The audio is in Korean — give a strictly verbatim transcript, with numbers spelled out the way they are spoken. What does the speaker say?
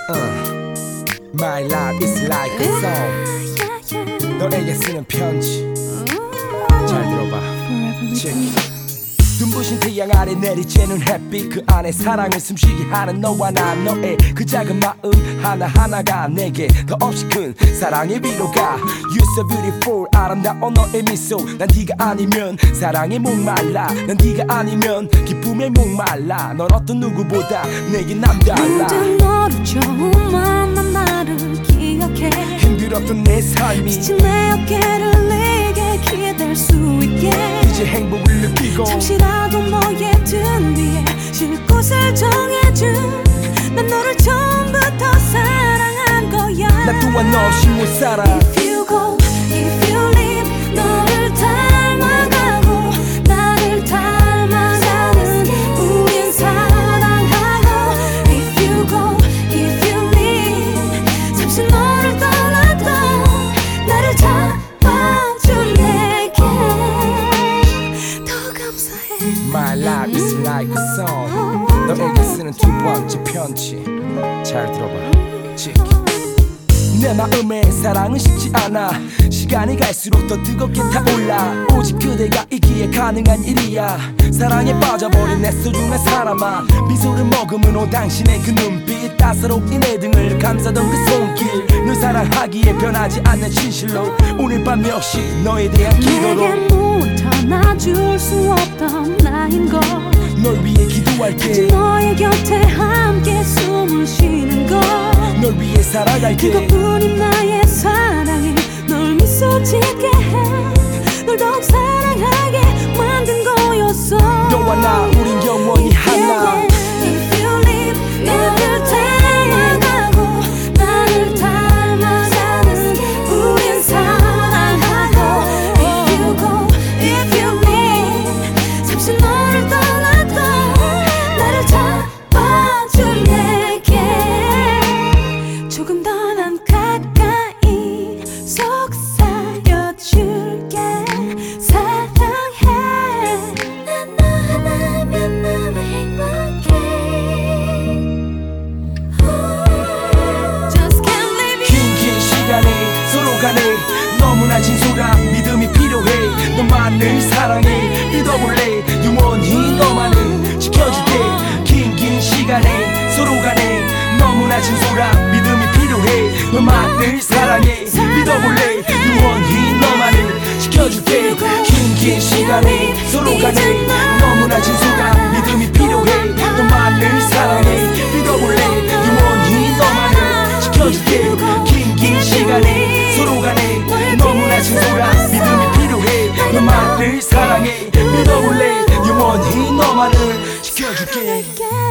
uh. My life is like a song. 너에게 쓰는 편지. 잘 들어봐. check. 눈부신 태양 아래 내리쬐는 햇빛 그 안에 사랑을 숨쉬게 하는 너와 나 너의 그 작은 마음 하나하나가 내게 더 없이 큰 사랑의 위로가 You so beautiful 아름다운 너의 미소 난 네가 아니면 사랑에 목말라 난 네가 아니면 기쁨에 목말라 넌 어떤 누구보다 내게 남달라 모든 너를 처음 만난 나를 기억해 힘들었던 내 삶이 지친 내 어깨를 내게 기댈 수 있게 이제 행복을 느끼고 잠시라도 너의 등 뒤에 쉴 곳을 정해준 난 너를 처음부터 사랑한 거야 나 또한 너 없이 못 살아 If you go, if you leave 너를 닮아가고 나를 닮아가는 우린 사랑하고 If you go, if you leave 잠시 너를 떠나도 나를 잡아준 내게 더 감사해 My life is like a song 너에게 쓰는 두 번째 편지 잘 들어봐 직. 내 마음에 사랑은 쉽지 않아 시간이 갈수록 더 뜨겁게 타올라 오직 그대가 있기에 가능한 일이야 사랑에 빠져버린 내 소중한 사람아 미소를 머금은 당신의 그 눈빛 따사롭게 내 등을 감싸던 그 손길 널 사랑하기에 변하지 않는 진실로 오늘 밤 역시 너에 대한 기도로 내게 무엇 하나 줄 수 없던 나인 걸 널 위해 기도할게 너의 곁에 함께 숨을 쉬는 걸 널 위해 살아갈게 그것뿐인 나의 사랑이 널 미소 짓게 해 널 더욱 사랑하게 만든 거였어 너와 나 우린 영원히 하나 If you leave 너를 닮아가고 나를 닮아가는 우린 사랑하고 If you go, if you leave 잠시 너를 떠나도 나를 잡아준 내게 조금 더 난 가까이 속삭여줄게 사랑해 난 너 하나면 너무 행복해 Just can't leave you 긴 긴 시간이 서로 간에 너무나 진솔한 믿음이 필요해 너만을 사랑해 믿어볼래 영원히 너만을 지켜줄게 긴 긴 시간에 서로 간에 너무나 진솔한 믿음이 필요해 너만을 사랑해 믿어볼래 영원히 너만을 지켜줄게 긴 긴 시간에 서로 간에 너무나 진솔한 믿음이 필요해 너만을 사랑해 믿어볼래 영원히 너만을 지켜줄게 긴 긴 시간에 서로 간에 너무나 진솔한 믿음이 필요해 너만을 사랑해 믿어볼래 영원히 너만을 지켜줄게